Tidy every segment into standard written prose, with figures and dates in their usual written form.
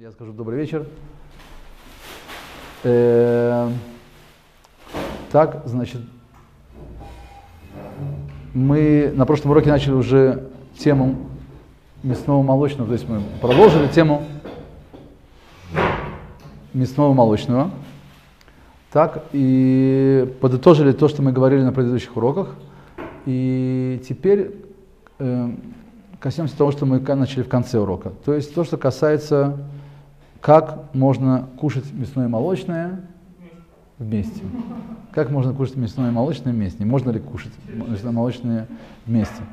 Я скажу добрый вечер. Так, значит, мы на прошлом уроке начали уже тему мясного молочного, то есть мы продолжили тему мясного молочного. Так, и подытожили то, что мы говорили на предыдущих уроках. И теперь коснемся того, что мы начали в конце урока. То есть то, что касается, как можно кушать мясное и молочное вместе. Как можно кушать мясное и молочное вместе? Можно ли кушать мясное и молочное вместе?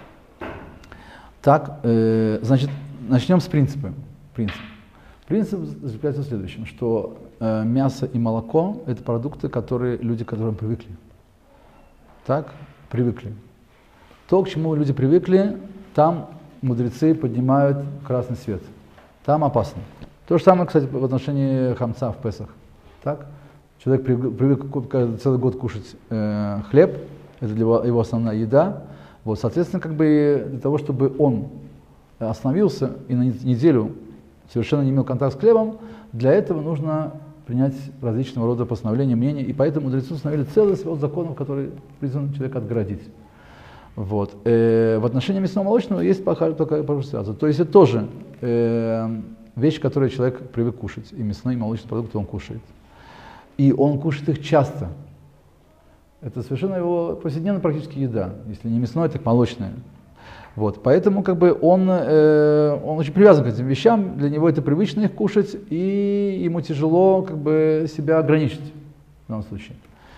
Так, значит, начнем с принципа. Принцип заключается в следующем, что мясо и молоко – это продукты, которые люди, к которым привыкли. Так, привыкли. То, к чему люди привыкли, там мудрецы поднимают красный свет. Там опасно. То же самое, кстати, в отношении хамца в Песах. Так? Человек привык целый год кушать хлеб, это для его основная еда. Вот, соответственно, как бы для того, чтобы он остановился и на неделю совершенно не имел контакт с хлебом, для этого нужно принять различного рода постановления, мнения, и поэтому мудрецы установили целый свод законов, которые призван человека отгородить. Вот. В отношении мясного-молочного есть только ситуация. То есть это тоже вещи, которые человек привык кушать, и мясные и молочные продукты он кушает. И он кушает их часто. Это совершенно его повседневная практически еда. Если не мясное, так молочное. Вот. Поэтому как бы он очень привязан к этим вещам, для него это привычно их кушать, и ему тяжело как бы себя ограничить в данном случае.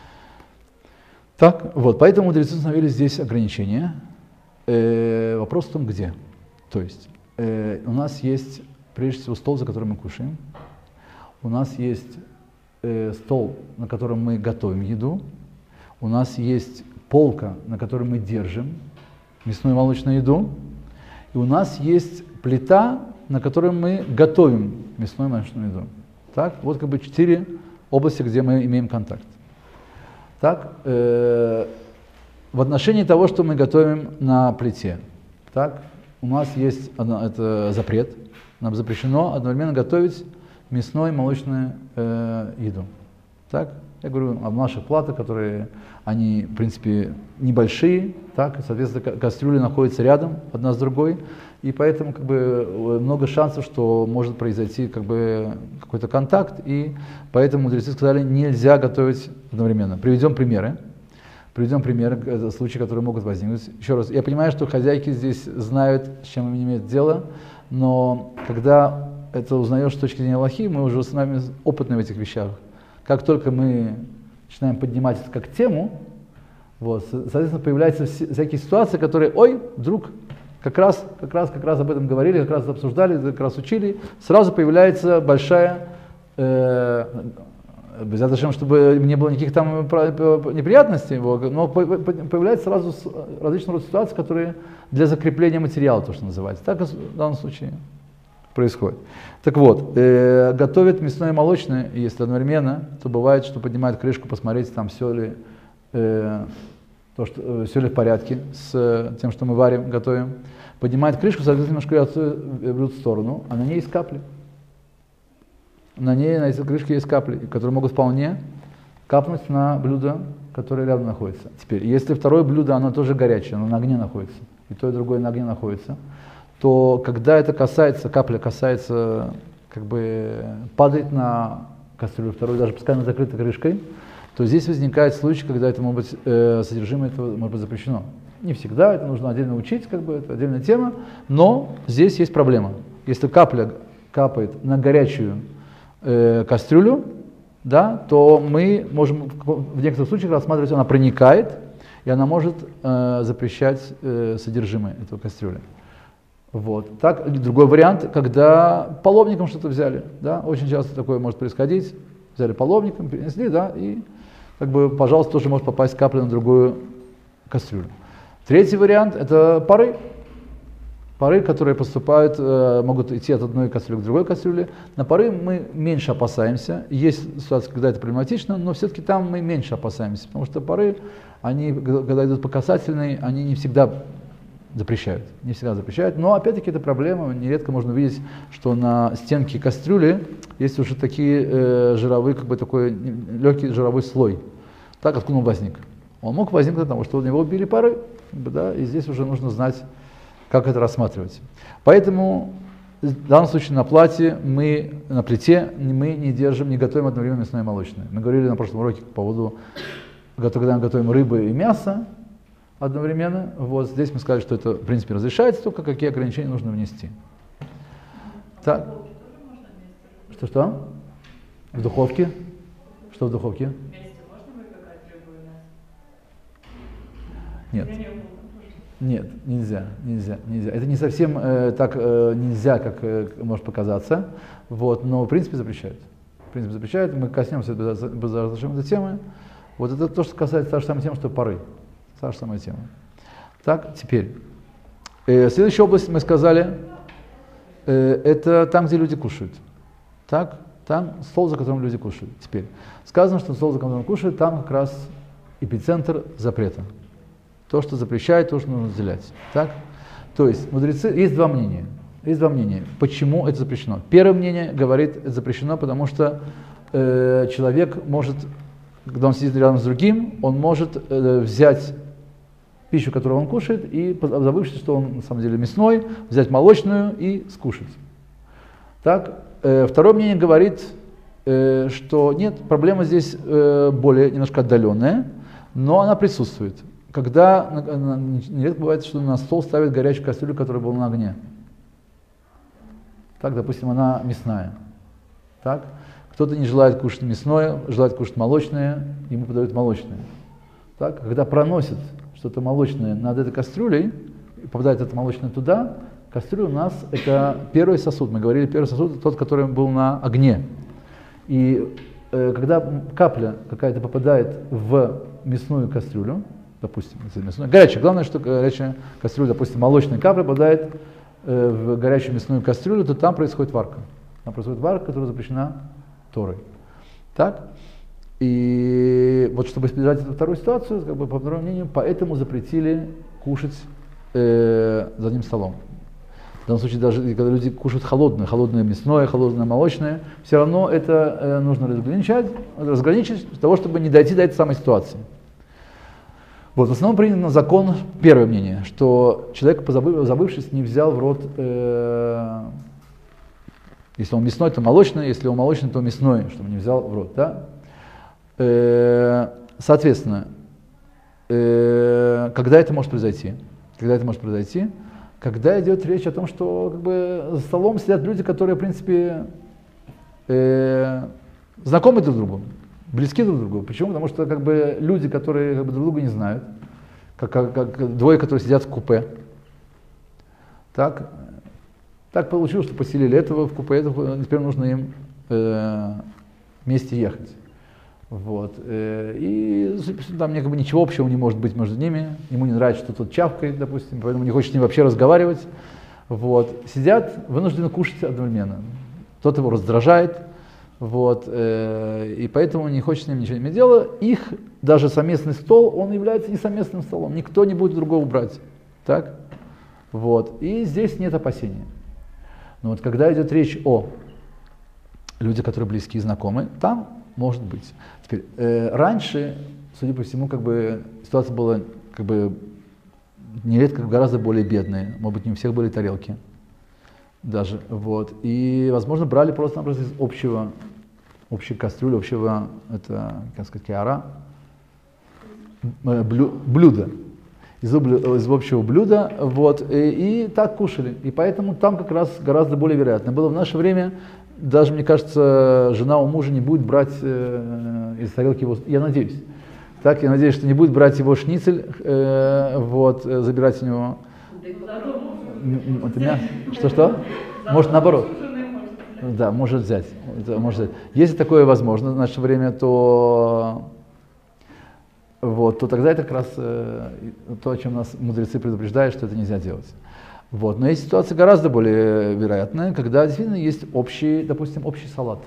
Так, вот, поэтому мудрецы установили здесь ограничения. Вопрос в том, где. То есть у нас есть прежде всего стол, за которым мы кушаем. У нас есть стол, на котором мы готовим еду. У нас есть полка, на которой мы держим мясную и молочную еду. И у нас есть плита, на которой мы готовим мясную и молочную еду. Так, вот как бы 4 области, где мы имеем контакт. Так, в отношении того, что мы готовим на плите, так, у нас есть это запрет. Нам запрещено одновременно готовить мясную и молочную еду. Так, я говорю о наших платах, которые, они, в принципе, небольшие, так, соответственно, кастрюли находятся рядом, одна с другой, и поэтому как бы много шансов, что может произойти как бы какой-то контакт, и поэтому мудрецы сказали, нельзя готовить одновременно. Приведем примеры, случаи, которые могут возникнуть. Еще раз, я понимаю, что хозяйки здесь знают, с чем они имеют дело, но когда это узнаешь с точки зрения алахи, мы уже с вами опытны в этих вещах. Как только мы начинаем поднимать это как тему, вот, соответственно, появляются всякие ситуации, которые, вдруг как раз об этом говорили, как раз обсуждали, как раз учили, сразу появляется большая, чтобы не было никаких там неприятностей, но появляется сразу различного рода ситуации, которые для закрепления материала, то, что называется. Так в данном случае происходит. Так вот, готовят мясное и молочное, и если одновременно, то бывает, что поднимают крышку, посмотреть, там все ли в порядке с тем, что мы варим, готовим. Поднимает крышку, соответственно, немножко берут в сторону, а на ней есть капли. На этой крышке есть капли, которые могут вполне капнуть на блюдо, которое рядом находится. Теперь, если второе блюдо, оно тоже горячее, оно на огне находится, и то, и другое на огне находится, то когда это капля касается, как бы падает на кастрюлю вторую, даже пускай она закрыта крышкой, то здесь возникает случай, когда это может быть, содержимое этого может быть запрещено. Не всегда, это нужно отдельно учить, как бы это отдельная тема, но здесь есть проблема. Если капля капает на горячую кастрюлю, да, то мы можем в некоторых случаях рассматривать, она проникает, и она может запрещать содержимое этого кастрюли. Вот. Так, другой вариант, когда половником что-то взяли, да, очень часто такое может происходить, взяли половником, перенесли, да, и как бы, пожалуйста, тоже может попасть капля на другую кастрюлю. Третий вариант – это пары. Пары, которые поступают, могут идти от одной кастрюли к другой кастрюле. На пары мы меньше опасаемся. Есть ситуация, когда это проблематично, но все-таки там мы меньше опасаемся, потому что пары, они, когда идут по касательной, они не всегда запрещают. Не всегда запрещают, но опять-таки это проблема. Нередко можно увидеть, что на стенке кастрюли есть уже такие жировые, как бы такой легкий жировой слой. Так, откуда он возник? Он мог возникнуть потому, что у него били пары, да, и здесь уже нужно знать, как это рассматривать. Поэтому в данном случае на плате на плите мы не держим, не готовим одновременно мясное и молочное. Мы говорили на прошлом уроке по поводу, когда мы готовим рыбы и мясо одновременно. Вот здесь мы сказали, что это в принципе разрешается, только какие ограничения нужно внести. Так. Что? В духовке? Что в духовке? Нет. Нет, нельзя. Это не совсем так нельзя, как может показаться, вот, но в принципе запрещают. Мы коснемся этой темы. Вот это то, что касается та же самая тема, что пары. Та же самая тема. Так, теперь. Следующая область, мы сказали, это там, где люди кушают. Так, там стол, за которым люди кушают. Теперь. Сказано, что стол, за которым кушают, там как раз эпицентр запрета. То, что запрещает, то, что нужно разделять. Так? То есть, мудрецы, есть два мнения. Почему это запрещено. Первое мнение говорит, это запрещено, потому что человек может, когда он сидит рядом с другим, он может взять пищу, которую он кушает, и, забывшись, что он на самом деле мясной, взять молочную и скушать. Так? Второе мнение говорит, что нет, проблема здесь более немножко отдаленная, но она присутствует. Когда нередко бывает, что на стол ставят горячую кастрюлю, которая была на огне. Так, допустим, она мясная. Так? Кто-то не желает кушать мясное, желает кушать молочное, ему подают молочное. Так? Когда проносят что-то молочное над этой кастрюлей, попадает это молочное туда, кастрюля у нас это первый сосуд. Мы говорили, первый сосуд это тот, который был на огне. И когда капля какая-то попадает в мясную кастрюлю, допустим, горячая, главное, что горячая кастрюля, допустим, молочная капля попадает в горячую мясную кастрюлю, то там происходит варка. Там происходит варка, которая запрещена Торой. Так? И вот чтобы избежать эту вторую ситуацию, как бы, по второму мнению, поэтому запретили кушать за одним столом. В данном случае, даже когда люди кушают холодное мясное, холодное молочное, все равно это нужно разграничить для того, чтобы не дойти до этой самой ситуации. Вот, в основном принят закон, первое мнение, что человек, забывшись, не взял в рот, если он мясной, то молочное, если он молочный, то мясное, чтобы не взял в рот. Да? Соответственно, когда это может произойти? Когда идет речь о том, что как бы, за столом сидят люди, которые, в принципе, знакомы друг другу. Близки друг к другу. Почему? Потому что как бы, люди, которые как бы, друг друга не знают, как двое, которые сидят в купе. Так получилось, что поселили этого в купе, теперь нужно им вместе ехать. Вот. И там как бы, ничего общего не может быть между ними. Ему не нравится, что тот чавкает, допустим, поэтому не хочет с ним вообще разговаривать. Вот. Сидят, вынуждены кушать одновременно. Тот его раздражает. Вот, и поэтому не хочет с ним ничего иметь дела. Их даже совместный стол, он является не совместным столом. Никто не будет другого брать. Так? Вот. И здесь нет опасения. Но вот когда идет речь о людях, которые близки и знакомы, там может быть. Теперь, раньше, судя по всему, как бы, ситуация была как бы, нередко гораздо более бедная. Может быть, не у всех были тарелки. Даже, вот. И, возможно, брали просто-напросто из общей кастрюли, общего, это, как сказать, киара, блюда. Из общего блюда, вот, и так кушали. И поэтому там как раз гораздо более вероятно. Было в наше время, даже, мне кажется, жена у мужа не будет брать из тарелки его, я надеюсь, что не будет брать его шницель, вот, забирать у него. Что? Может, наоборот. Да, может взять. Если такое возможно в наше время, то тогда это как раз то, о чем нас мудрецы предупреждают, что это нельзя делать. Вот. Но есть ситуация гораздо более вероятная, когда действительно есть допустим, общий салат.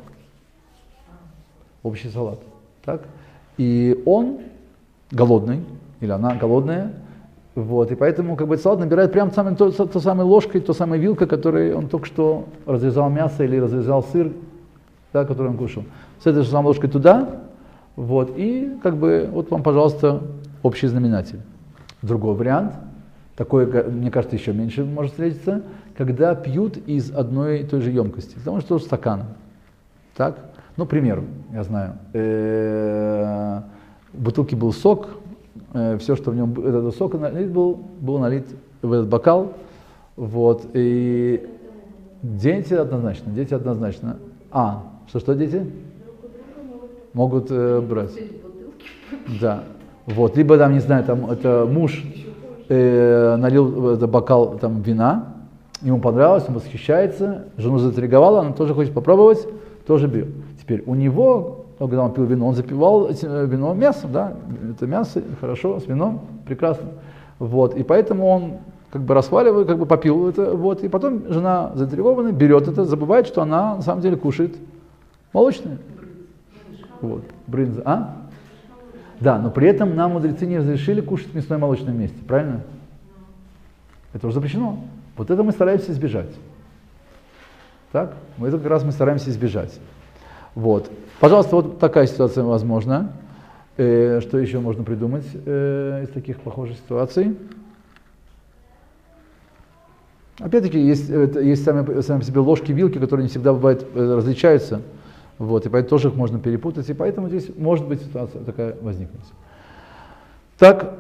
Так? И он голодный, или она голодная, Вот, и поэтому как бы салат набирает прям той самой ложкой, той самой вилкой, которой он только что разрезал мясо или разрезал сыр, да, который он кушал. С этой же самой ложкой туда, вот, и как бы вот вам, пожалуйста, общий знаменатель. Другой вариант, такой, мне кажется, еще меньше может встретиться, когда пьют из одной и той же емкости, потому что тоже стакан. Так? Ну, к примеру, я знаю, в бутылке был сок, все, что в нем этот сок налит был налит в этот бокал, вот, и дети однозначно. Что дети? Могут брать. Да. Вот, либо там, не знаю, там это муж налил в этот бокал там вина, ему понравилось, он восхищается, жену заинтриговала, она тоже хочет попробовать, тоже берет. Теперь у него, когда он пил вино, он запивал вино мясом, да, это мясо, хорошо, с вином, прекрасно. Вот, и поэтому он как бы расхваливает, как бы попил это, вот, и потом жена заинтригованная берет это, забывает, что она на самом деле кушает молочное. Вот, брынза, Да, но при этом нам мудрецы не разрешили кушать в мясное молочное вместе, правильно? Это уже запрещено. Вот это мы стараемся избежать. Так? Это как раз мы стараемся избежать. Вот. Пожалуйста, вот такая ситуация возможна. Что еще можно придумать из таких похожих ситуаций? Опять-таки, есть сами по себе ложки, вилки, которые не всегда бывают, различаются. Вот, и поэтому тоже их можно перепутать, и поэтому здесь может быть ситуация такая возникнуть. Так,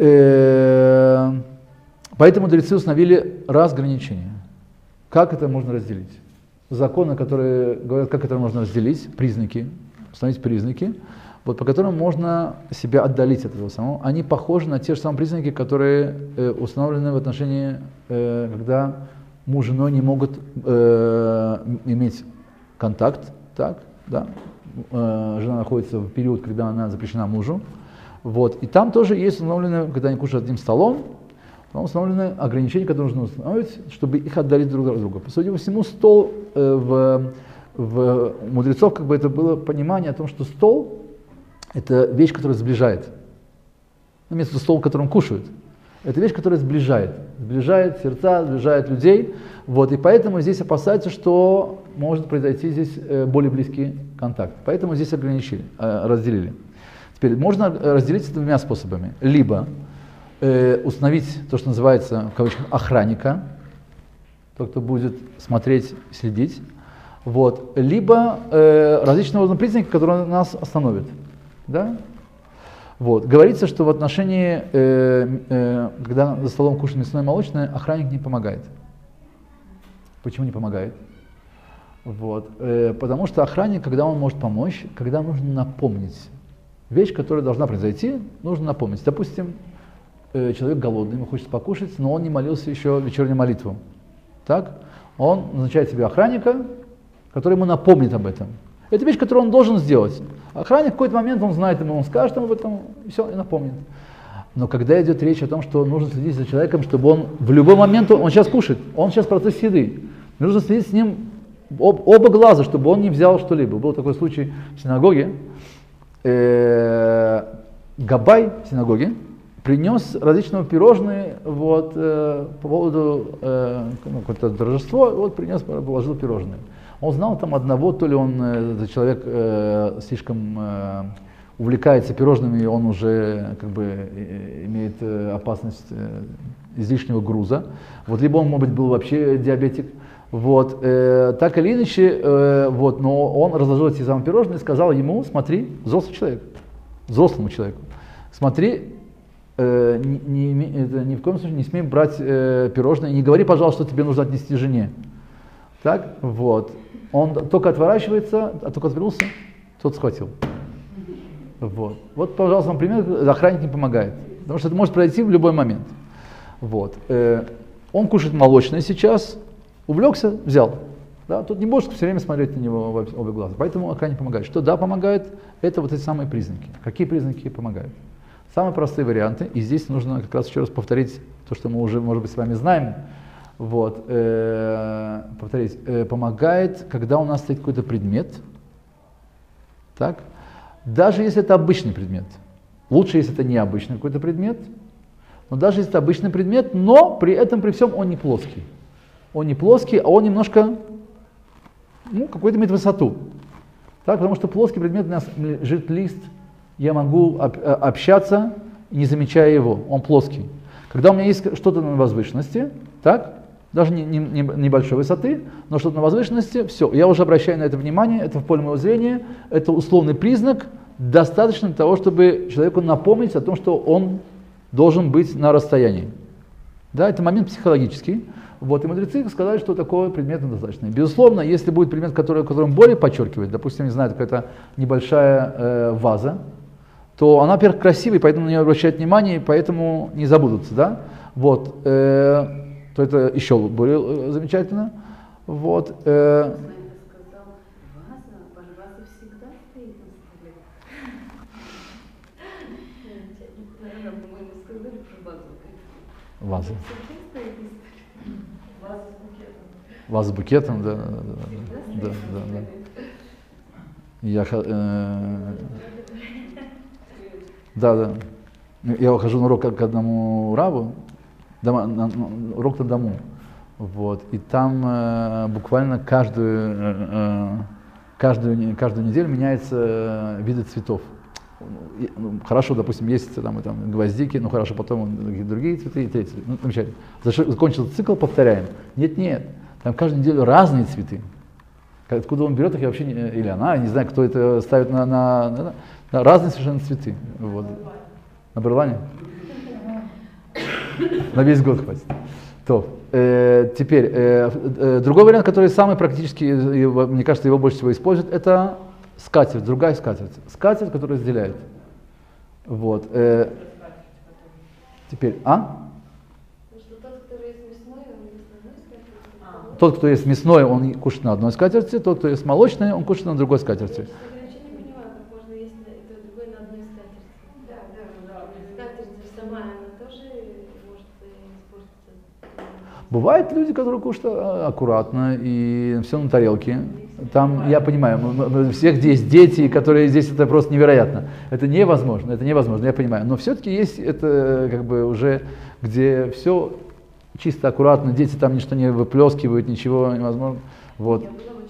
поэтому мудрецы установили разграничение. Как это можно разделить? Законы, которые говорят, как это можно разделить, признаки, установить признаки, вот, по которым можно себя отдалить от этого самого, они похожи на те же самые признаки, которые установлены в отношении, когда муж и жена не могут иметь контакт, так? Да. Жена находится в период, когда она запрещена мужу. Вот. И там тоже есть установлены, когда они кушают одним столом, там установлены ограничения, которые нужно установить, чтобы их отдалить друг от друга. По сути по всему, стол в мудрецов как бы это было понимание о том, что стол – это вещь, которая сближает. Вместо стол, в котором кушают. Это вещь, которая сближает сердца, сближает людей. Вот, и поэтому здесь опасаются, что может произойти здесь более близкий контакт. Поэтому здесь разделили. Теперь можно разделить это двумя способами. Либо установить то, что называется, в кавычках, охранника, тот, кто будет смотреть, следить. Вот, либо различного рода признаки, которые нас остановят. Да? Вот. Говорится, что в отношении, когда за столом кушают мясное и молочное, охранник не помогает. Почему не помогает? Вот. Потому что охранник, когда он может помочь, когда нужно напомнить. Вещь, которая должна произойти, нужно напомнить. Допустим, человек голодный, ему хочется покушать, но он не молился еще вечернюю молитву. Так? Он назначает себе охранника, который ему напомнит об этом. Это вещь, которую он должен сделать. Охранник в какой-то момент, он знает ему, он скажет ему об этом, и все, и напомнит. Но когда идет речь о том, что нужно следить за человеком, чтобы он в любой момент, он сейчас кушает, он сейчас в процессе еды, нужно следить с ним оба глаза, чтобы он не взял что-либо. Был такой случай в синагоге. Габай в синагоге принес различные пирожные вот, по поводу какое-то торжество, вот принес, положил пирожные. Он знал там одного, то ли он, этот человек слишком увлекается пирожными, и он уже как бы имеет опасность излишнего груза. Вот, либо он, может быть, был вообще диабетик. Вот, так или иначе, вот, но он разложил эти самые пирожные и сказал ему: смотри, взрослому человеку, смотри, ни в коем случае не смей брать пирожные, не говори, пожалуйста, что тебе нужно отнести жене. Так, вот. Он только отворачивается, а только отвернулся, тот схватил. Вот. Вот, пожалуйста, вам пример, охранник не помогает. Потому что это может произойти в любой момент. Вот. Он кушает молочное сейчас, увлекся, взял. Да? Тут не можешь все время смотреть на него в обе глаза. Поэтому охранник помогает. Что да, помогает, это вот эти самые признаки. Какие признаки помогают? Самые простые варианты. И здесь нужно как раз еще раз повторить то, что мы уже, может быть, с вами знаем. Вот, повторить, помогает, когда у нас стоит какой-то предмет, так, даже если это обычный предмет. Лучше, если это необычный какой-то предмет, Но даже если это обычный предмет, но при этом, при всем, он не плоский. Он не плоский, а он немножко, какой-то имеет высоту. Так, потому что плоский предмет у нас лежит лист, я могу общаться, не замечая его, он плоский. Когда у меня есть что-то на возвышенности, так, даже небольшой высоты, но что-то на возвышенности, все, я уже обращаю на это внимание, это в поле моего зрения, это условный признак, достаточно для того, чтобы человеку напомнить о том, что он должен быть на расстоянии. Да, это момент психологический. Вот, и мудрецы сказали, что такой предмет достаточно. Безусловно, если будет предмет, который более подчеркивает, допустим, не знаю, какая-то небольшая ваза, то она, во-первых, красивая, поэтому на нее обращают внимание, и поэтому не забудутся, да? Вот, то это еще более замечательно. Вот, ваза. Ваза с букетом, да. Да. Я хожу на урок к одному раву, урок на дому. Вот, и там буквально каждую неделю меняются виды цветов. Хорошо, допустим, есть там гвоздики, хорошо, потом другие цветы и третьи. Замечательно. Закончился цикл, повторяем. Нет. Там каждую неделю разные цветы. Откуда он берет их, я вообще или она, я не знаю, кто это ставит на разные совершенно цветы. Вот. На Берлане? На весь год хватит. Теперь, другой вариант, который самый практический, мне кажется, его больше всего используют, это скатерть, другая скатерть. Скатерть, которая разделяет. Вот. Теперь, Тот, кто ест мясное, он кушает на одной скатерти, тот, кто ест молочное, он кушает на другой скатерти. Я вообще не понимаю, как можно есть и то, и другое на одной скатерти. Да. Скатерть сама, она тоже может испортиться. Бывают люди, которые кушают аккуратно и все на тарелке. Там, я понимаю, у всех здесь дети, которые здесь, это просто невероятно. Это невозможно, я понимаю. Но все-таки есть это уже, где все чисто, аккуратно, дети там ничто не выплескивают, ничего невозможно. Вот.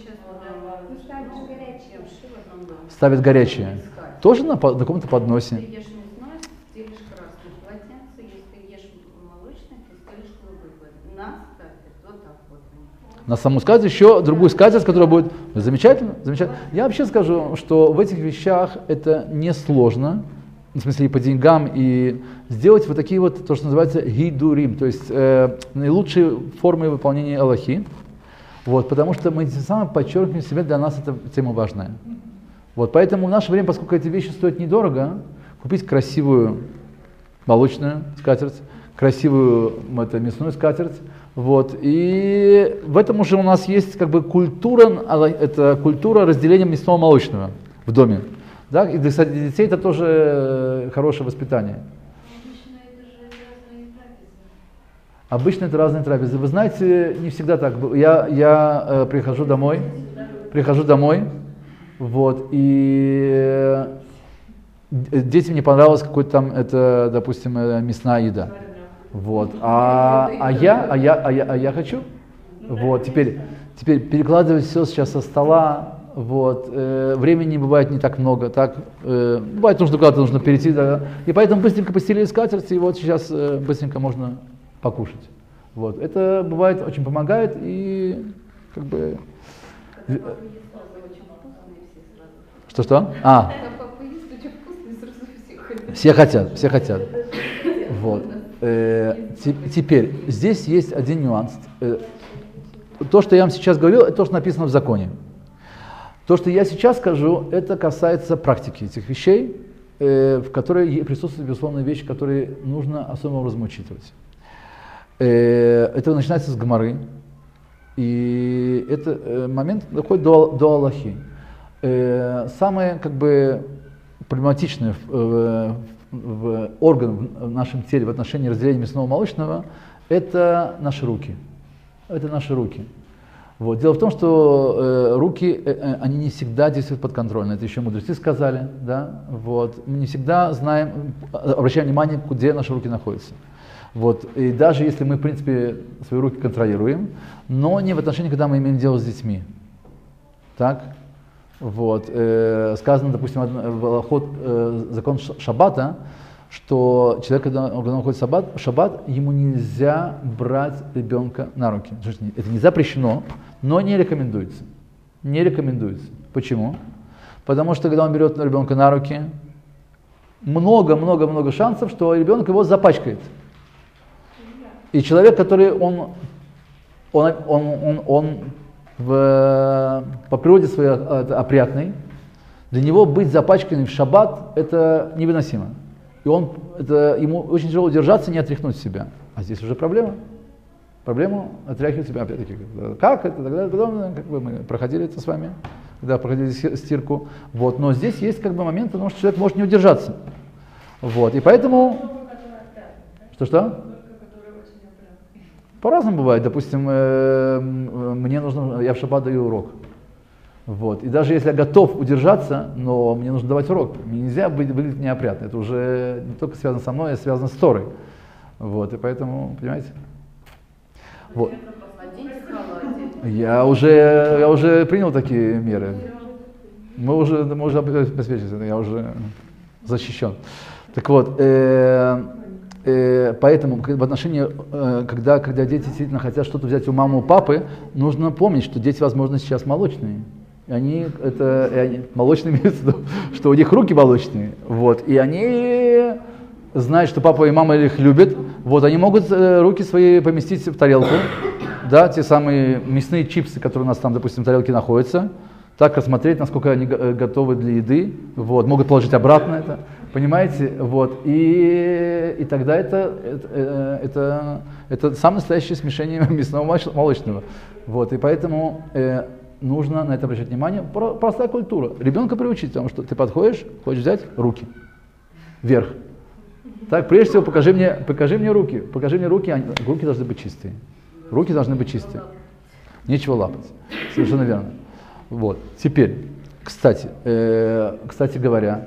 Ставят горячее. Тоже на каком-то подносе. Если ешь мясное, стелишь красное полотенце, если ешь молочное, то стелишь голубой. На скатерть, вот так вот. На саму скатерть еще другую скатерть, которая будет... Замечательно. Я вообще скажу, что в этих вещах это несложно. В смысле и по деньгам, и сделать вот такие вот, то, что называется гидурим, то есть наилучшие формы выполнения алахи, вот, потому что мы тем самым подчеркиваем себе, для нас эта тема важная. Вот, поэтому в наше время, поскольку эти вещи стоят недорого, купить красивую молочную скатерть, красивую мясную скатерть, вот, и в этом уже у нас есть культура, это культура разделения мясного молочного в доме. Да? И для детей это тоже хорошее воспитание. Обычно это разные трапезы. Вы знаете, не всегда так. Я прихожу домой, вот, и детям не понравилось какой-то там, это, допустим, мясная еда. Вот. А я хочу. Вот. Теперь перекладывать все сейчас со стола. Вот, времени бывает не так много, бывает куда-то нужно перейти, да, и поэтому быстренько постелили скатерть, и вот сейчас быстренько можно покушать. Вот, это бывает очень помогает и Что? Все хотят. Вот. Теперь здесь есть один нюанс. То, что я вам сейчас говорил, это то, что написано в законе. То, что я сейчас скажу, это касается практики этих вещей, в которой присутствуют, безусловно, вещи, которые нужно особым образом учитывать. Это начинается с Гемары, и этот момент доходит до Аллахи. Самое проблематичное орган в нашем теле в отношении разделения мясного и молочного – это наши руки. Вот. Дело в том, что руки, они не всегда действуют подконтрольно. Это еще мудрецы сказали, да? Вот. Мы не всегда знаем, обращаем внимание, где наши руки находятся. Вот. И даже если мы, в принципе, свои руки контролируем, но не в отношении, когда мы имеем дело с детьми. Так? Вот. Сказано, допустим, закон шаббата, что человек, когда он ходит в шаббат, ему нельзя брать ребенка на руки. Это не запрещено, но не рекомендуется. Не рекомендуется. Почему? Потому что, когда он берет ребенка на руки, много шансов, что ребенок его запачкает. И человек, который по природе своей опрятный, для него быть запачканным в шаббат это невыносимо. И ему очень тяжело удержаться и не отряхнуть себя. А здесь уже проблема. Проблему отряхивать себя опять-таки. Как это? Тогда как бы мы проходили это с вами, когда проходили стирку. Вот. Но здесь есть как бы момент, потому что человек может не удержаться. Вот. И поэтому... Что? По-разному бывает. Допустим, я в шаббат даю урок. Вот. И даже если я готов удержаться, но мне нужно давать урок. Мне нельзя выглядеть неопрятно. Это уже не только связано со мной, а связано с Торой. Вот. И поэтому, понимаете? Вот. Я уже принял такие меры. Мы уже обеспечены, я уже защищен. Так вот, поэтому в отношении, когда дети действительно хотят что-то взять у мамы, у папы, нужно помнить, что дети, возможно, сейчас молочные. Они молочные имеются в виду, что у них руки молочные. Вот, и они знают, что папа и мама их любят. Вот, они могут руки свои поместить в тарелку. Да, те самые мясные чипсы, которые у нас там, допустим, в тарелке находятся. Так рассмотреть, насколько они готовы для еды. Вот, могут положить обратно это. Понимаете? Вот. И тогда это самое настоящее смешение мясного и молочного. Вот. И поэтому нужно на это обращать внимание. Простая культура. Ребенка приучить, потому что ты подходишь, хочешь взять руки вверх. Так, прежде всего, покажи мне руки. Покажи мне руки, руки должны быть чистые. Руки должны быть чистые. Нечего лапать. Совершенно верно. Вот. Теперь, кстати говоря,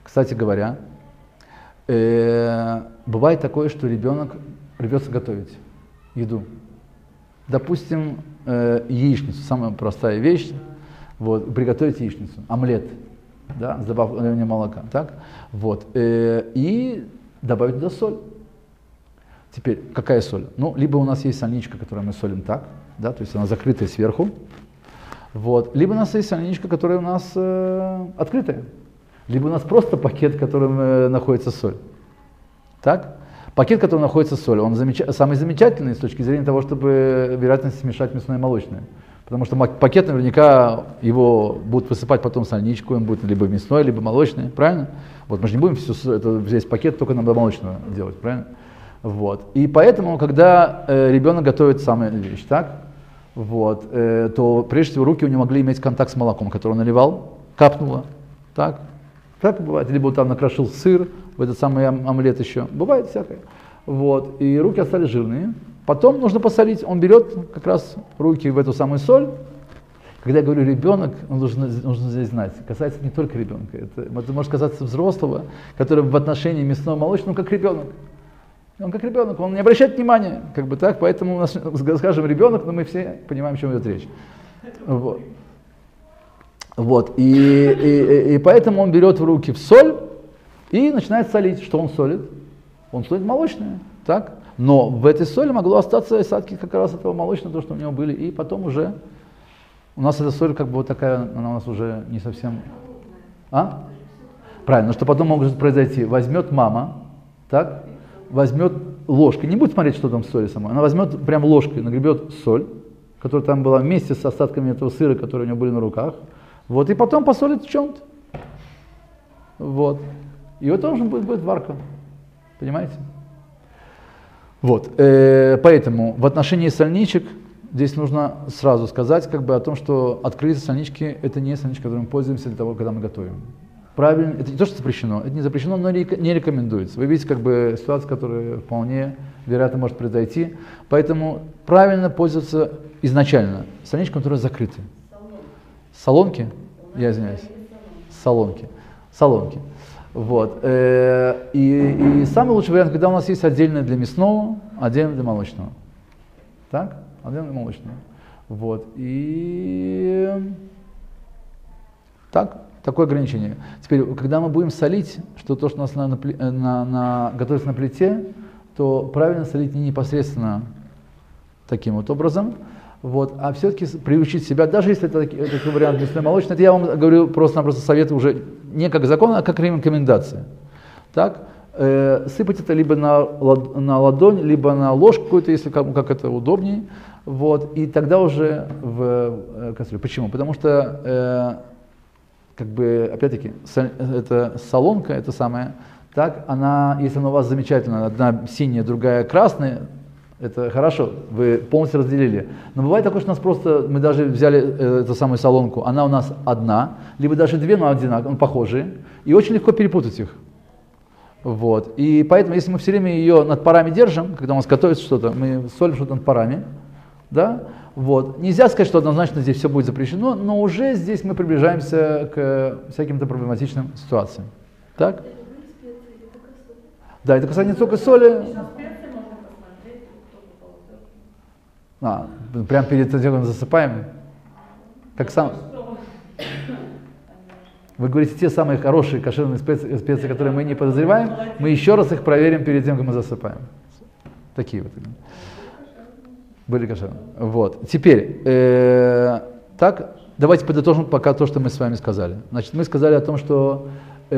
бывает такое, что ребенок рвется готовить еду. Допустим, яичницу, самая простая вещь, вот, приготовить яичницу, омлет, да, с добавлением молока, так, вот, и добавить туда соль. Теперь, какая соль? Ну, либо у нас есть сольничка, которую мы солим так, да, то есть она закрытая сверху, вот, либо у нас есть сольничка, которая у нас открытая. Либо у нас просто пакет, в котором находится соль. Так? Пакет, в котором находится соль, он самый замечательный с точки зрения того, чтобы вероятность смешать мясное и молочное. Потому что пакет наверняка его будут высыпать потом в сольничку, он будет либо мясной, либо молочный, правильно? Вот мы же не будем весь пакет только на молочного делать, правильно? Вот. И поэтому, когда ребенок готовит самую вещь, так? Вот, то прежде всего руки у него могли иметь контакт с молоком, который он наливал, капнуло, так? Так бывает, либо он там накрошил сыр в этот самый омлет еще, бывает всякое. Вот, и руки остались жирные. Потом нужно посолить, он берет как раз руки в эту самую соль. Когда я говорю ребенок, нужно здесь знать, касается не только ребенка, это может касаться взрослого, который в отношении мясного и молочного как ребенок. Он как ребенок, он не обращает внимания, как бы так, поэтому у нас, скажем, ребенок, но мы все понимаем, о чем идет речь. Вот. Вот, и поэтому он берет в руки в соль и начинает солить. Что он солит? Он солит молочное, так? Но в этой соли могло остаться осадки как раз этого молочного, то, что у него были, и потом уже у нас эта соль как бы вот такая, она у нас уже не совсем... А? Правильно, что потом может произойти. Возьмет мама, так? Возьмет ложкой, не будет смотреть, что там в соли самой, она возьмет прям ложкой, нагребет соль, которая там была вместе с остатками этого сыра, которые у него были на руках. Вот, и потом посолит в чем-то. Вот. И вот тоже будет варка. Понимаете? Вот. Поэтому в отношении сольничек здесь нужно сразу сказать как бы о том, что открытые сольнички это не сольнички, которыми мы пользуемся для того, когда мы готовим. Правильно, это не то, что запрещено, это не запрещено, но не рекомендуется. Вы видите как бы ситуацию, которая вполне вероятно может произойти. Поэтому правильно пользоваться изначально сольничком, которые закрыты. Солонки? Я извиняюсь. Солонки. Вот. И самый лучший вариант, когда у нас есть отдельно для мясного, отдельно для молочного. Так? Отдельно для молочного. Вот. И так, такое ограничение. Теперь, когда мы будем солить, что то, что у нас готовится на плите, то правильно солить не непосредственно таким вот образом, вот, а все-таки приучить себя, даже если это такой вариант мясной молочный, это я вам говорю просто-напросто совет уже не как закон, а как рекомендация. Так? Сыпать это либо на ладонь, либо на ложку какую-то, если как это удобнее. Вот, и тогда уже в кастрюлю. Почему? Потому что, как бы, опять-таки, эта солонка, это самое, так, она, если она у вас замечательная, одна синяя, другая красная, это хорошо, вы полностью разделили. Но бывает такое, что у нас просто, мы даже взяли эту самую солонку, она у нас одна, либо даже две, но одинаковые, похожие, и очень легко перепутать их. Вот. И поэтому, если мы все время ее над парами держим, когда у нас готовится что-то, мы солим что-то над парами, да? Вот. Нельзя сказать, что однозначно здесь все будет запрещено, но уже здесь мы приближаемся к всяким-то проблематичным ситуациям. Так? Да, это касается не только соли. Прямо перед этим засыпаем. Как сам. Вы говорите, те самые хорошие кошерные специи, которые мы не подозреваем, мы еще раз их проверим перед тем, как мы засыпаем. Такие вот. Были кошерные. Вот. Теперь, так, давайте подытожим пока то, что мы с вами сказали. Значит, мы сказали о том, что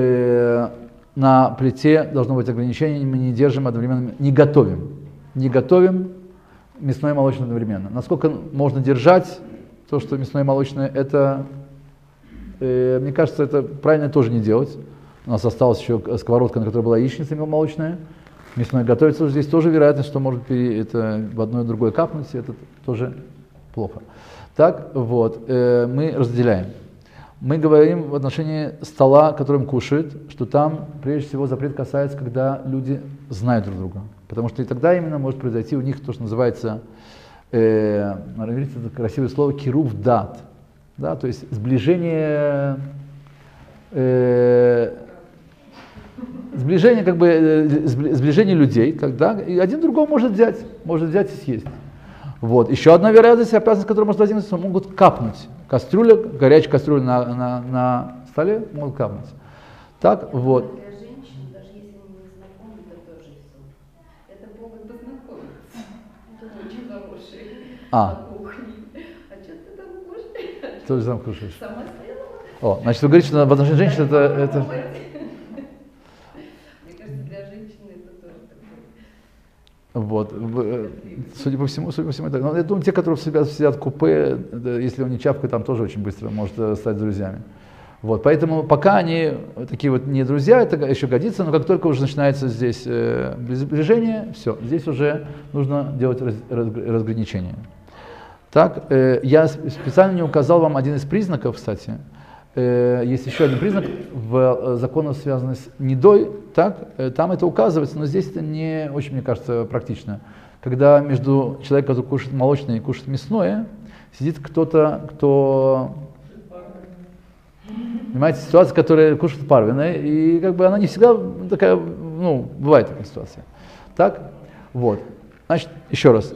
на плите должно быть ограничение, мы не держим одновременно, не готовим мясное и молочное одновременно. Насколько можно держать то, что мясное и молочное, это, мне кажется, это правильно тоже не делать. У нас осталась еще сковородка, на которой была яичница молочная. Мясное готовится, здесь тоже вероятность, что может это в одно и другое капнуть, это тоже плохо. Так, вот, мы разделяем. Мы говорим в отношении стола, которым кушают, что там, прежде всего, запрет касается, когда люди знают друг друга. Потому что и тогда именно может произойти у них то, что называется, это красивое слово, кирув дат. Да, то есть сближение, сближение людей, когда и один другого может взять и съесть. Вот. Еще одна вероятность, опасность, которая может возникнуть, могут капнуть. Кастрюля, горячая кастрюля на столе могут капнуть. Так, вот. Для женщин, даже если они не знакомы, это тоже сон. Это могут познакомиться. Очень хорошие на кухне. А что ты там кушаешь? Что ты там кушаешь? Сама съела? О, значит, вы говорите, что в отношении женщин это... Мне кажется, для женщины это тоже такое. Вот. Судя по всему, так. Но я думаю, те, которые сидят в купе, если он не чавкает, там тоже очень быстро может стать друзьями. Вот. Поэтому пока они такие вот не друзья, это еще годится, но как только уже начинается здесь сближение, все, здесь уже нужно делать разграничение. Так, я специально не указал вам один из признаков, кстати. Есть еще один признак в законах, связанных с недой, так, там это указывается, но здесь это не очень, мне кажется, практично. Когда между человеком, который кушает молочное и кушает мясное, сидит кто-то, кто... Понимаете, ситуация, которая кушает парвенное, и как бы она не всегда такая, бывает такая ситуация. Так, вот. Значит, еще раз.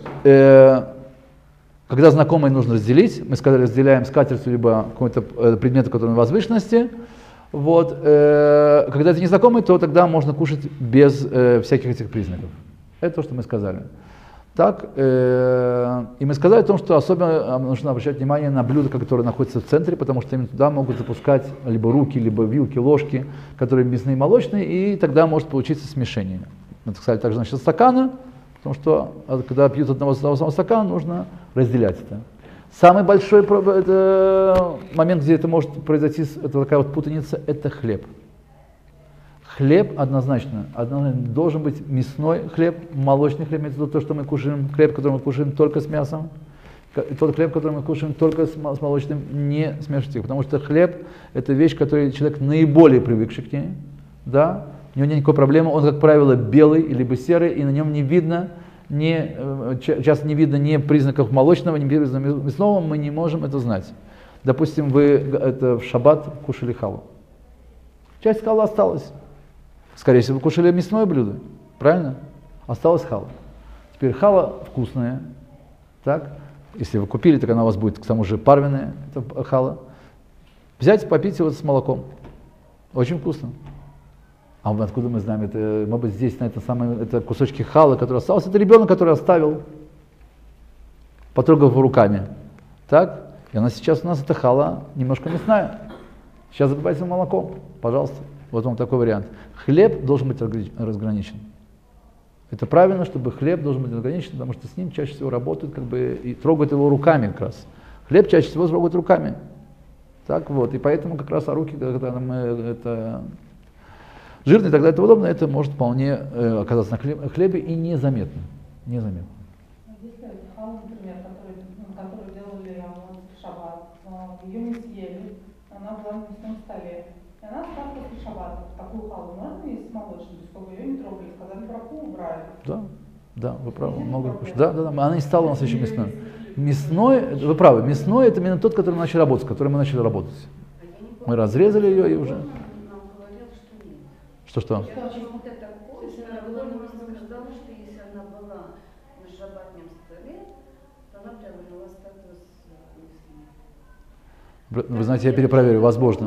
Когда знакомые нужно разделить, мы сказали, разделяем скатертью либо какой-то предмет, который на возвышенности. Вот. Когда это незнакомый, то тогда можно кушать без всяких этих признаков. Это то, что мы сказали. Так, и мы сказали о том, что особенно нужно обращать внимание на блюда, которые находятся в центре, потому что именно туда могут запускать либо руки, либо вилки, ложки, которые мясные и молочные, и тогда может получиться смешение. Мы сказали также насчет стакана, потому что когда пьют одного самого стакана, нужно разделять это. Самый большой момент, где это может произойти, это такая вот путаница, это хлеб. Хлеб однозначно должен быть мясной хлеб, молочный хлеб, это то, что мы кушаем, хлеб, который мы кушаем только с мясом, и тот хлеб, который мы кушаем только с молочным, не смешивать их, потому что хлеб – это вещь, к которой человек наиболее привыкший к ней, да? У него нет никакой проблемы, он, как правило, белый либо серый, и на нем не видно, часто не видно ни признаков молочного, ни признаков мясного, мы не можем это знать. Допустим, вы в шаббат кушали халу. Часть хала осталась. Скорее всего, вы кушали мясное блюдо, правильно? Осталась хала. Теперь хала вкусная, так? Если вы купили, так она у вас будет к тому же парвенная, это хала. Взять, попить его с молоком. Очень вкусно. А откуда мы знаем? Это, может быть, здесь на это кусочки халы, которые остался. Это ребенок, который оставил, потрогав руками. Так? И она сейчас у нас, эта хала, немножко мясная. Сейчас запивайте молоком. Пожалуйста. Вот вам такой вариант. Хлеб должен быть разграничен. Это правильно, чтобы хлеб должен быть разграничен, потому что с ним чаще всего работают, как бы, и трогают его руками как раз. Хлеб чаще всего трогают руками. Так вот, и поэтому как раз руки, когда мы это жирный и так далее и тому подобное, это может вполне оказаться на хлебе и незаметно. Незаметно. Если халу, например, которую делали в шаббат, ее не съели, она была на мясном столе, и она осталась после шаббата. Такую халу можно есть молочную, чтобы ее не трогали, сказали браху, убрали. Да, вы правы, могут кушать. Да, она не стала у нас еще мясной. Мясной, вы правы, мясной это именно тот, который мы начали работать, с которым мы начали работать. Мы разрезали ее и уже. Что? Я почему-то такое, что она была сказала, что если она была на шаббатном столе, то она приобрела статус мясной. Вы знаете, я перепроверю, возможно.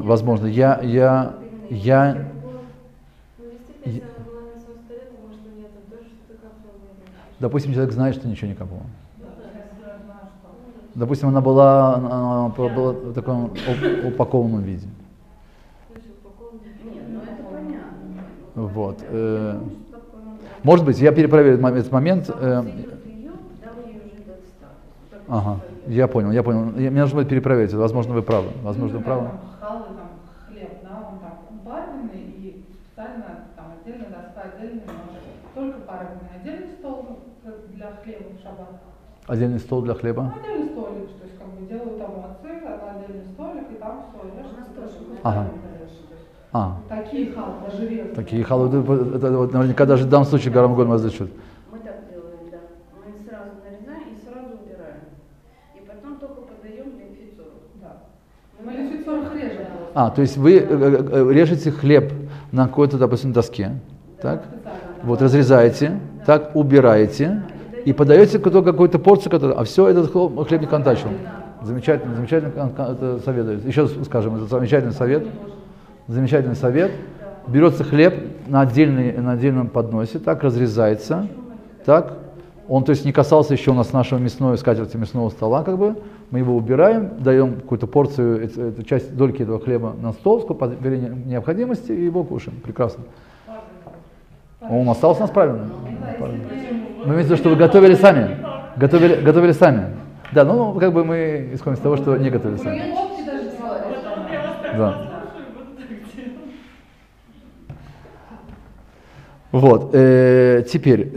Допустим, человек знает, что ничего не капало. Допустим, она была в таком упакованном виде. Вот. Может быть, я перепроверю этот момент. Ага, я понял. Мне нужно будет перепроверить. Возможно, вы правы. Возможно, вы правы. Халы, хлеб, он парвенный, и специально отдельная доска, отдельный нож. Только парвенный. Отдельный стол для хлеба в шаббат. Отдельный стол для хлеба? Отдельный столик, то есть делают там отцы, отдельный столик, и там все. Ага. Такие халы, даже резные. Такие халы, это наверняка даже в данном случае Гарам Голь разрешит. Мы так делаем, да. Мы сразу нарезаем и сразу убираем. И потом только подаем для фицуров. Да. Мы для фицуров режем. То есть вы режете хлеб на какой-то, допустим, доске, так? Вот разрезаете, так, убираете и подаете какую-то порцию, а все этот хлеб не контачил. Замечательно это совет. Еще скажем, это замечательный совет. Замечательный совет. Берется хлеб на отдельном подносе, так, разрезается, так. Он, то есть, не касался еще у нас нашего скатерти мясного стола, как бы. Мы его убираем, даем какую-то порцию, эту часть дольки этого хлеба на стол, сколько по необходимости, и его кушаем. Прекрасно. Он остался у нас правильно. Мы имеем в виду, что вы готовили сами. Готовили сами. Да, как бы мы исходим из того, что не готовили сами. Да. Вот, теперь,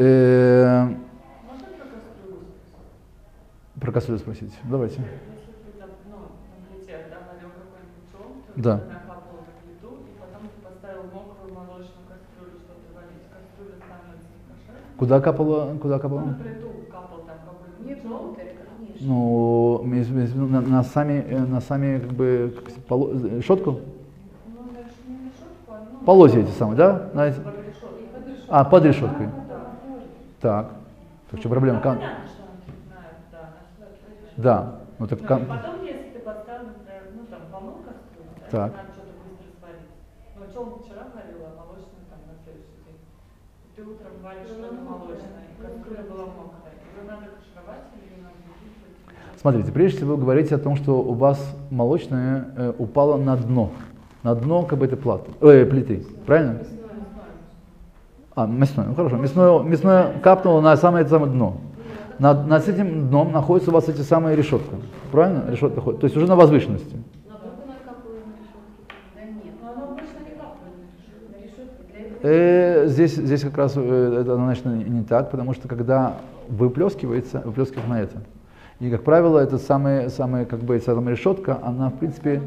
про кастрюлю спросите, давайте. Да. Куда капало? Ну, на сами как бы решетку? Полозья эти самые, да? Знаете? Под решеткой. Так. Так что проблема? Да. Ну так. Потом, если ты поставил, например, полную кастрюлю, так. Надо что-то быстро сварить. Но что он вчера варил, а молочную на следующий день. Ты утром варишь что-то молочное, и кастрюля была мокрая. Ее надо кашировать или надо выпить? Смотрите, прежде всего вы говорите о том, что у вас молочное упало на дно как бы этой плиты, правильно? Мясное, хорошо. Мясное капнуло на самое дно. Над этим дном находятся у вас эти самые решетки. Правильно? Решетка ходит. То есть уже на возвышенности. Здесь как раз это однозначно не так, потому что когда выплескивает на это. И, как правило, эта самая решетка, она в принципе...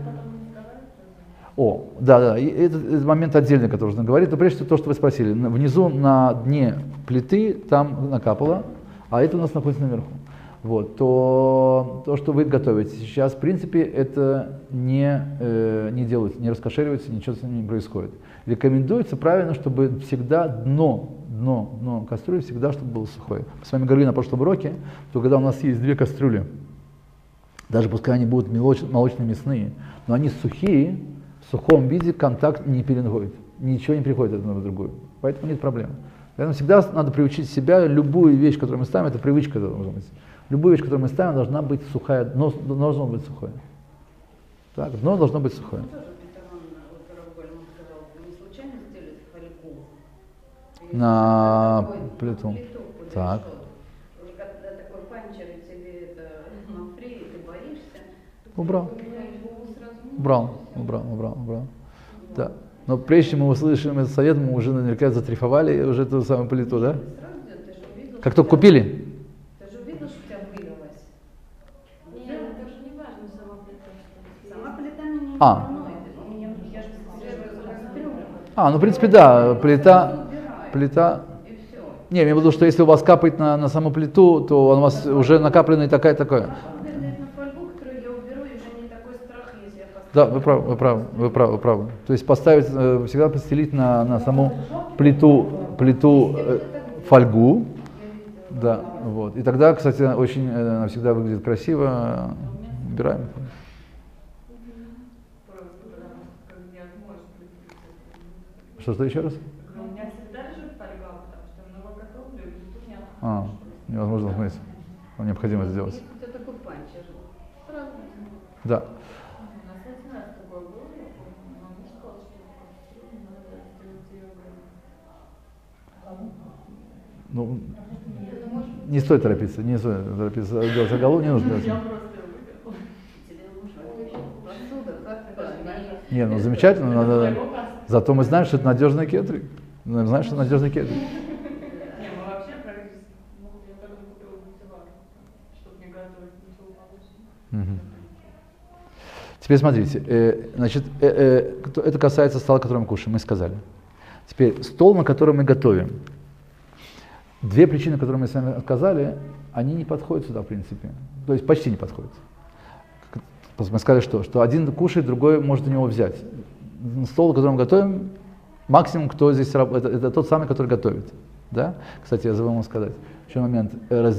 Да, и этот момент отдельный, который нужно говорить, но прежде всего то, что вы спросили. Внизу на дне плиты там накапало, а это у нас находится наверху. вот, то что вы готовите сейчас, в принципе, это не делается, не раскошеривается, ничего с ним не происходит. Рекомендуется правильно, чтобы всегда дно кастрюли всегда, чтобы было сухое. Мы с вами говорили на прошлом уроке, что когда у нас есть две кастрюли, даже пускай они будут молочно-мясные, но они сухие, в сухом виде контакт не переходит, ничего не приходит одно в другую, поэтому нет проблем. Поэтому всегда надо приучить себя, любую вещь, которую мы ставим, это привычка должна быть. Любую вещь, которую мы ставим, должна быть сухая, дно должно быть сухое. Так, дно должно быть сухое. На плиту. Так. Когда такой панчер, и тебе это фри, ты боишься. Убрал. Да. Но прежде чем мы услышим этот совет, мы уже наверняка затрифовали уже ту самую плиту, да? Как только купили? Ты же увидел, что у тебя вылилось? Нет, это же не важно, сама плита. Сама плита меня не волнует. Я же свежую кастрюлю. Ну в принципе да, плита. И все. Не, я имею в виду, что если у вас капает на саму плиту, то у вас уже накапленная такая. На фольгу, которую я уберу, и уже не такой страх, если я поставлю. Да, вы правы. То есть поставить, всегда постелить на саму плиту фольгу. Да, вот. И тогда, кстати, очень всегда выглядит красиво. Убираем. Что еще раз? У меня всегда лежит фольга, потому что много готовлю, и тут не Невозможно смыть. Необходимо это сделать. Это такой панчер. Да. У нас один раз такое было, я помню, но он сказал, что кастрюлю надо сделать ее Ну, не стоит торопиться, делать оголу, не нужно делать. Я просто выберу. Тебе нужно посуда, как ты даже Не, ну замечательно, надо. Зато мы знаем, что это надежный кетеринг. Мы знаем, что это надежный кетеринг. Не, мы вообще практически, я тогда купила мультивар, чтобы не готовить ничего получше. Теперь смотрите, значит, это касается стола, который мы кушаем, мы сказали. Теперь стол, на котором мы готовим. Две причины, которые мы с вами сказали, они не подходят сюда, в принципе. То есть почти не подходят. Мы сказали, что один кушает, другой может у него взять. Стол, на котором мы готовим, максимум, кто здесь работает, это тот самый, который готовит. Да? Кстати, я забыл вам сказать. Еще момент.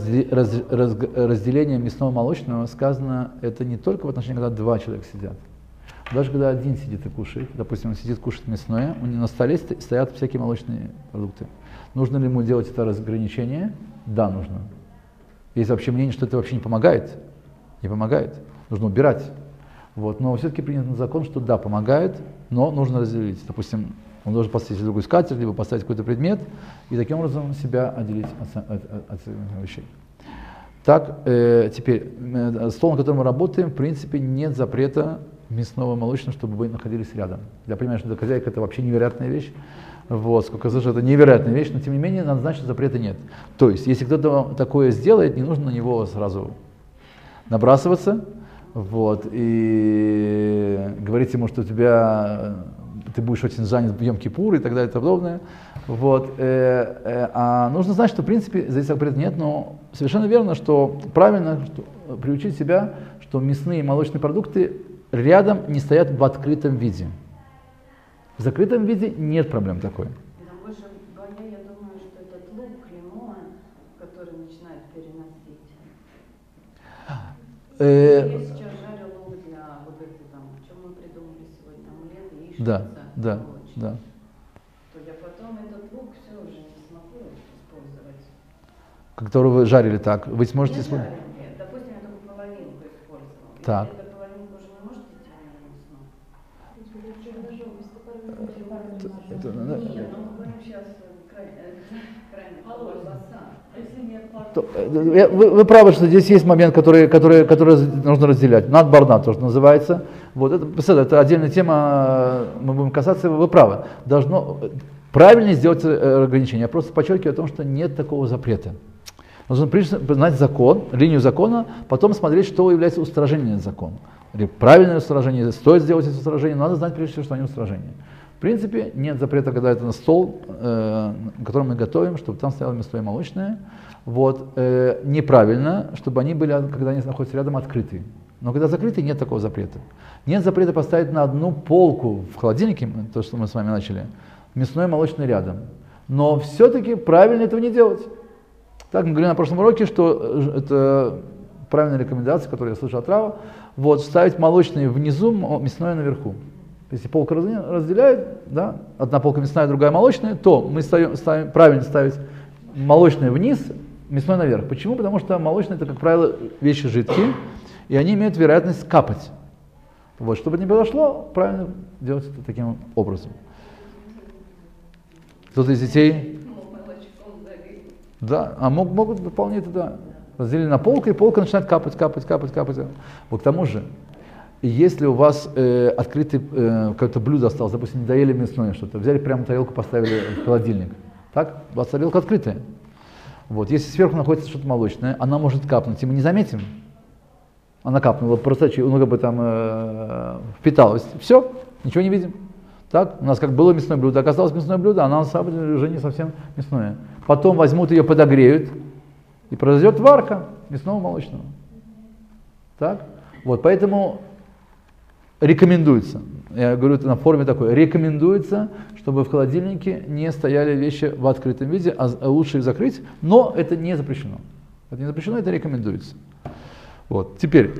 Разделение мясного-молочного сказано, это не только в отношении, когда два человека сидят. Даже когда один сидит и кушает, допустим, он сидит, кушает мясное, у него на столе стоят всякие молочные продукты. Нужно ли ему делать это разграничение? Да, нужно. Есть вообще мнение, что это вообще не помогает. Не помогает. Нужно убирать. Вот. Но все-таки принят закон, что да, помогает, но нужно разделить. Допустим, он должен поставить другую скатерть, либо поставить какой-то предмет, и таким образом себя отделить от вещей. Так, теперь, стол, на котором мы работаем, в принципе, нет запрета мясного, молочного, чтобы вы находились рядом. Я понимаю, что для хозяйка это вообще невероятная вещь. Вот, сколько слышу, это невероятная вещь, но тем не менее, надо знать, что запрета нет. То есть, если кто-то такое сделает, не нужно на него сразу набрасываться, вот, и говорить ему, что ты будешь очень занят в Йом-Кипур и так далее и тому подобное. Вот, а нужно знать, что в принципе здесь запрета нет, но совершенно верно, что правильно приучить себя, что мясные и молочные продукты рядом не стоят в открытом виде. В закрытом виде нет проблем такой. Там больше боя, я думаю, что этот лук, лимон, который начинает переносить. Я сейчас жарю лук для вот этой там, что мы придумали сегодня, омлет, яичница, Да. То я потом этот лук все уже не смогу использовать. Который вы жарили так, вы сможете использовать? Допустим, я только половинку использовала. Так. Эту половинку уже не можете идти в мясную? Нет, ну мы говорим сейчас крайне колбаса. Вы правы, что здесь есть момент, который нужно разделять. Надбарна тоже называется. Вот, это отдельная тема, мы будем касаться, вы правы. Должно правильно сделать ограничение. Я просто подчеркиваю о том, что нет такого запрета. Нужно прежде знать закон, линию закона, потом смотреть, что является устражением закона. Или правильное устражение, стоит сделать это устражение, но надо знать прежде всего, что они устражения. принципе, нет запрета, когда это на стол, на котором мы готовим, чтобы там стояло мясное и молочное. Вот, неправильно, чтобы они были, когда они находятся рядом, открыты. Но когда закрыты, нет такого запрета. Нет запрета поставить на одну полку в холодильнике, то, что мы с вами начали, мясное и молочное рядом. Но все-таки правильно этого не делать. Так, мы говорили на прошлом уроке, что это правильная рекомендация, которую я слышал от Рава, вот, ставить молочное внизу, мясное наверху. Если полка разделяет, да, одна полка мясная, другая молочная, то мы ставим правильно ставить молочное вниз, мясное наверх. Почему? Потому что молочное — это, как правило, вещи жидкие, и они имеют вероятность капать. Вот, чтобы это не произошло, правильно делать это таким образом. Кто-то из детей? Да, а могут вполне это, да. Разделили на полку, и полка начинает капать. Вот к тому же, если у вас открытое какое-то блюдо осталось, допустим, не доели мясное что-то, взяли прямо тарелку, поставили в холодильник, так, у вас тарелка открытая. Вот, если сверху находится что-то молочное, она может капнуть, и мы не заметим. Она капнула, просто много бы там впиталось. Все, ничего не видим. Так, у нас как было мясное блюдо, оказалось мясное блюдо, а на самом деле уже не совсем мясное. Потом возьмут ее, подогреют, и произойдет варка мясного молочного. Так? Вот, поэтому рекомендуется, я говорю это на форуме такой, рекомендуется, чтобы в холодильнике не стояли вещи в открытом виде, а лучше их закрыть, но это не запрещено. Это не запрещено, это рекомендуется. Вот, теперь,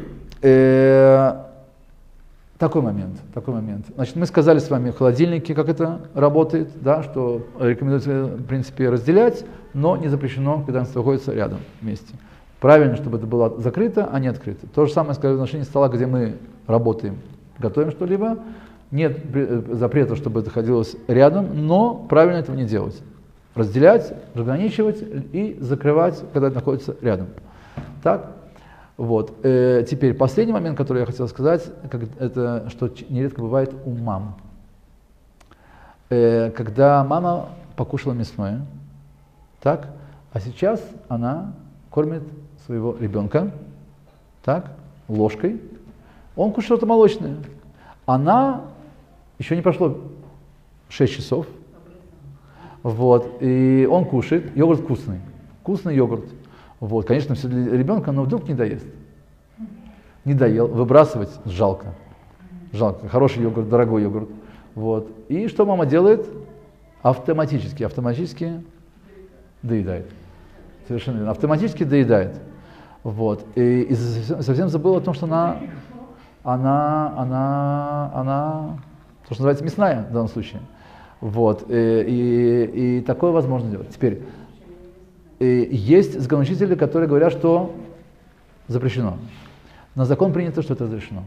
такой момент. Значит, мы сказали с вами в холодильнике, как это работает, да, что рекомендуется, в принципе, разделять, но не запрещено, когда они находятся рядом вместе. Правильно, чтобы это было закрыто, а не открыто. То же самое, скажем, в отношении стола, где мы работаем, готовим что-либо. Нет запрета, чтобы это находилось рядом, но правильно этого не делать. Разделять, разграничивать и закрывать, когда это находится рядом. Так? Вот. Теперь последний момент, который я хотел сказать, это что нередко бывает у мам. Когда мама покушала мясное, так, а сейчас она кормит своего ребенка, так, ложкой, он кушает что-то молочное. Она, еще не прошло 6 часов, вот, и он кушает, йогурт вкусный йогурт. Вот, конечно, все для ребенка, но вдруг не доест. Не доел, выбрасывать жалко. Жалко. Хороший йогурт, дорогой йогурт. Вот. И что мама делает? Автоматически доедает. Совершенно верно. Автоматически доедает. Вот. И совсем забыла о том, что она, то, что называется, мясная в данном случае. Вот. И такое возможно делать. Теперь, есть законоучители, которые говорят, что запрещено. На закон принято, что это разрешено.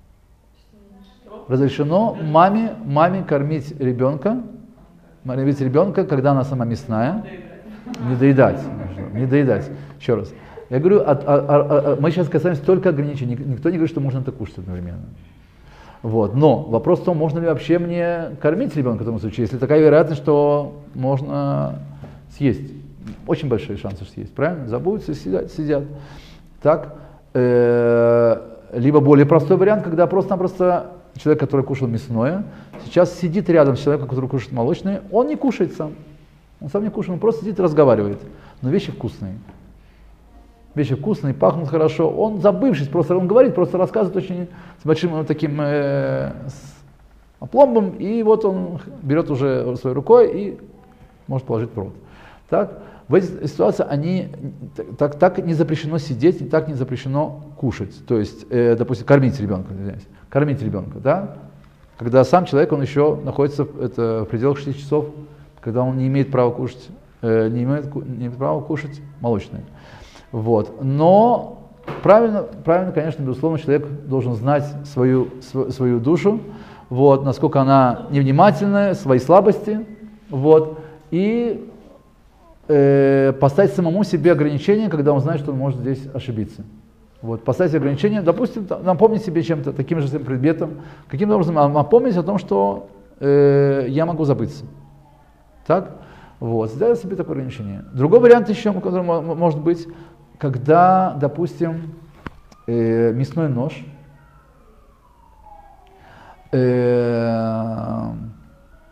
Разрешено маме кормить ребенка, когда она сама мясная, не доедать. Еще раз. Я говорю, мы сейчас касаемся только ограничений. Никто не говорит, что можно это кушать одновременно. Вот. Но вопрос в том, можно ли вообще мне кормить ребенка в этом случае, если такая вероятность, что можно съесть. Очень большие шансы съесть, правильно? Забудутся, сидят. Так. Либо более простой вариант, когда просто-напросто человек, который кушал мясное, сейчас сидит рядом с человеком, который кушает молочное, он не кушает сам. Он сам не кушает, он просто сидит и разговаривает. Но вещи вкусные. Вещи вкусные, пахнут хорошо. Он, забывшись, просто он говорит, просто рассказывает очень с большим таким опломбом, и вот он берет уже своей рукой и может положить в рот. Так? В этой ситуации так не запрещено сидеть, и так не запрещено кушать. То есть, допустим, кормить ребенка, да? Когда сам человек, он еще находится в пределах 6 часов, когда он не имеет права кушать, не имеет права кушать молочное. Вот. Но правильно, конечно, безусловно, человек должен знать свою душу, вот, насколько она невнимательная, свои слабости, вот, и поставить самому себе ограничения, когда он знает, что он может здесь ошибиться. Вот, поставить ограничения, допустим, напомнить себе чем-то, таким же предметом, каким-то образом напомнить о том, что я могу забыться. Так? Вот, сделать себе такое ограничение. Другой вариант еще, который может быть, когда, допустим, мясной нож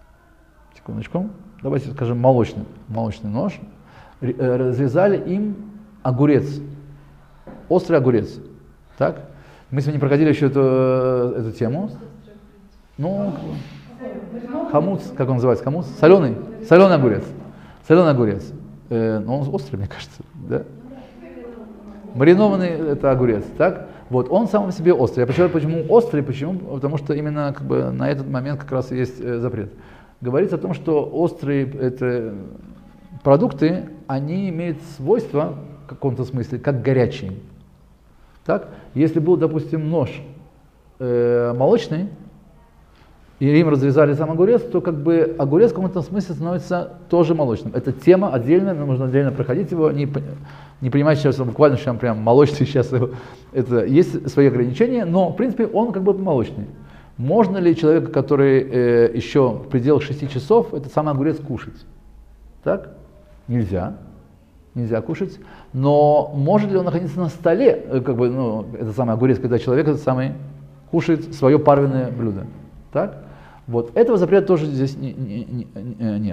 секундочку, давайте скажем молочный нож, разрезали им огурец, острый огурец, так? Мы сегодня проходили еще эту тему. Ну, хамуц, как он называется, хамуц? Соленый огурец. Соленый огурец. Но он острый, мне кажется, да? Маринованный это огурец, так? Вот, он сам по себе острый. Почему острый? Почему? Потому что именно как бы, на этот момент как раз и есть запрет. Говорится о том, что острые продукты, они имеют свойства, в каком-то смысле, как горячие. Так? Если был, допустим, нож молочный, и им разрезали сам огурец, то как бы огурец в каком-то смысле становится тоже молочным. Это тема отдельная, нужно отдельно проходить его, не понимать сейчас буквально, что прям молочный сейчас. Это есть свои ограничения, но в принципе он как бы молочный. Можно ли человеку, который еще в пределах 6 часов, этот самый огурец кушать? Так? Нельзя кушать. Но может ли он находиться на столе, как бы, ну, этот самый огурец, когда человек этот самый кушает свое парвенное блюдо? Так? Вот. Этого запрета тоже здесь нет.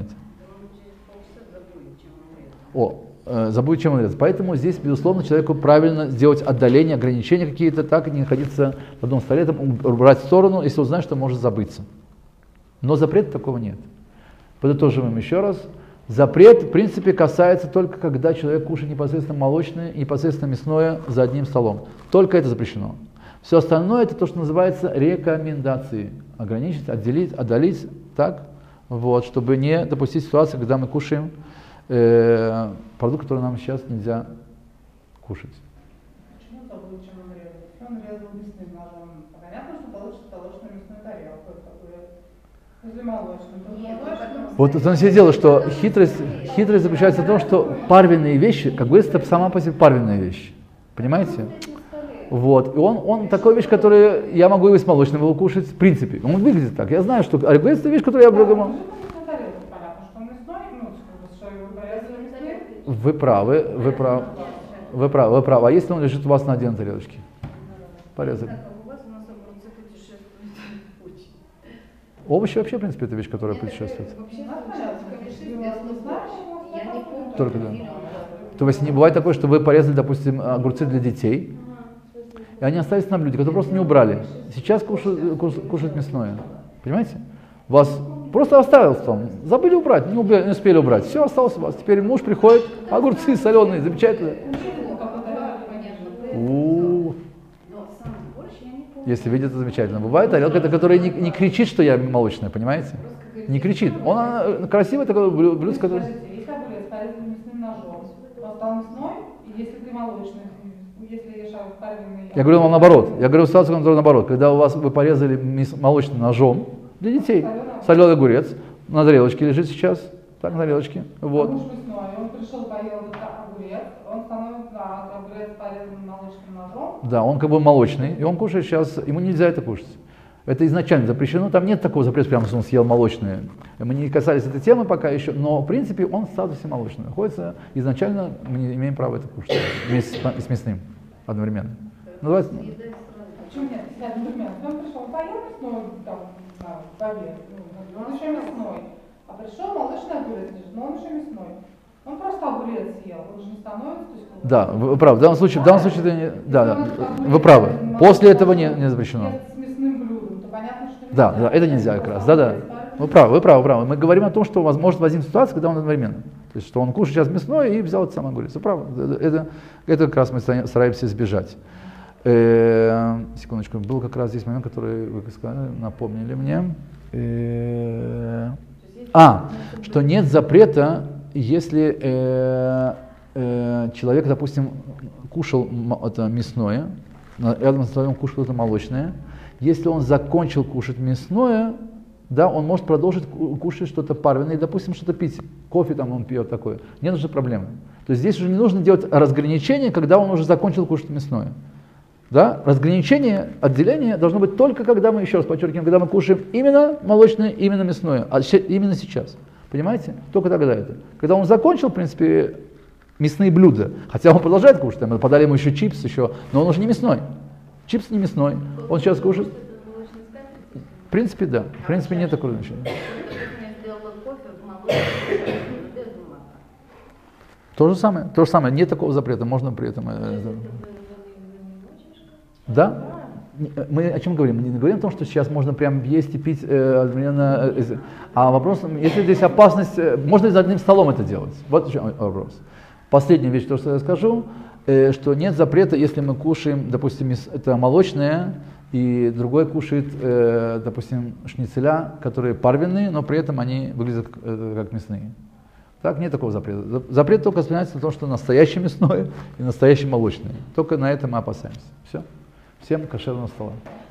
Забудет, чем он резать. Поэтому здесь, безусловно, человеку правильно сделать отдаление, ограничения какие-то, так и не находиться в одном столе, там, убрать в сторону, если он знает, что может забыться. Но запрета такого нет. Подытоживаем еще раз. Запрет, в принципе, касается только, когда человек кушает непосредственно молочное и непосредственно мясное за одним столом. Только это запрещено. Все остальное это то, что называется рекомендации. Ограничить, отдалить, так, вот, чтобы не допустить ситуации, когда мы кушаем продукт, который нам сейчас нельзя кушать. Почему забыл, чем он резал? Если он резал мясным ножом, понятно, что получится на мясную тарелку. Если молочным, вот это все дело, что хитрость заключается в том, что парвенные вещи, как бы это сама по себе парвенная вещь. Понимаете? Вот. И он такая вещь, которую я могу и с молочным его кушать, в принципе. Он выглядит так. Я знаю, что огурец это вещь, которую я буду. Вы правы. А если он лежит у вас на отдельной тарелочке? Порезали. Овощи вообще, в принципе, это вещь, которая путешествует. Только да. То есть не бывает такое, что вы порезали, допустим, огурцы для детей, и они остались на блюде, которые просто не убрали. Сейчас кушают мясное. Понимаете? Вас просто оставил там. Забыли убрать, не успели убрать. Все осталось у вас. Теперь муж приходит, огурцы соленые, замечательно. Если видит, это замечательно. Бывает тарелка, которая не кричит, что я молочная, понимаете? Не кричит. Он красивый такой блюдо, который... Если огурец порезали мясным ножом, то стал мясной, и если ты молочный, если парвенный... Я говорю вам наоборот. Я говорю ситуацию, которая наоборот. Когда вы порезали молочным ножом для детей, соленый огурец, на тарелочке лежит сейчас, так, на тарелочке. Вот. Муж мясной, он пришел, поел огурец, он становится огурец порезанным молочным ножом. Да, он как бы молочный, и он кушает сейчас, ему нельзя это кушать. Это изначально запрещено, там нет такого запрета, прямо что он съел молочное. Мы не касались этой темы пока еще, но в принципе он в статусе молочного находится. Изначально мы не имеем права это кушать вместе с мясным одновременно. Ну, давайте. Почему нет? Например, он пришел, поел мясной, там, в обед, он еще мясной. А пришел молочный огурец, но он еще мясной. Он просто огурец съел, он же не становится... Да, вы правы, в данном случае вы правы. После этого не запрещено. С мясным блюдом, то понятно, что... Да, это нельзя как раз, да. Вы правы. Мы говорим о том, что может возникнуть ситуация, когда он одновременно. То есть, что он кушает сейчас мясное и взял этот самый огурец. Вы правы, это как раз мы стараемся избежать. Секундочку, был как раз здесь момент, который вы сказали, напомнили мне. Что нет запрета, если человек, допустим, кушал это мясное, рядом с столом кушал это молочное. Если он закончил кушать мясное, да, он может продолжить кушать что-то парвенное, и, допустим, что-то пить, кофе там он пьет такое. Не нужны проблемы. То есть здесь уже не нужно делать разграничение, когда он уже закончил кушать мясное. Да? Разграничение, отделение должно быть только когда мы, еще раз подчеркиваем, когда мы кушаем именно молочное, именно мясное, а именно сейчас. Понимаете? Только тогда это. Когда он закончил, в принципе, мясные блюда, хотя он продолжает кушать, мы подали ему еще чипс, но он уже не мясной. Чипс не мясной, он сейчас кушает. В принципе, да. В принципе, нет такого значения. Я сделала кофе, без молока. То же самое, нет такого запрета, можно при этом... Да? Мы о чем говорим? Мы не говорим о том, что сейчас можно прям есть и пить одновременно, а вопрос, если здесь опасность, можно и за одним столом это делать. Вот еще вопрос. Последняя вещь, то, что я скажу, что нет запрета, если мы кушаем, допустим, это молочное, и другой кушает, допустим, шницеля, которые парвенные, но при этом они выглядят как мясные. Так, нет такого запрета. Запрет только вспоминается на том, что настоящее мясное и настоящее молочное. Только на это мы опасаемся. Все. Всем кошерного стола.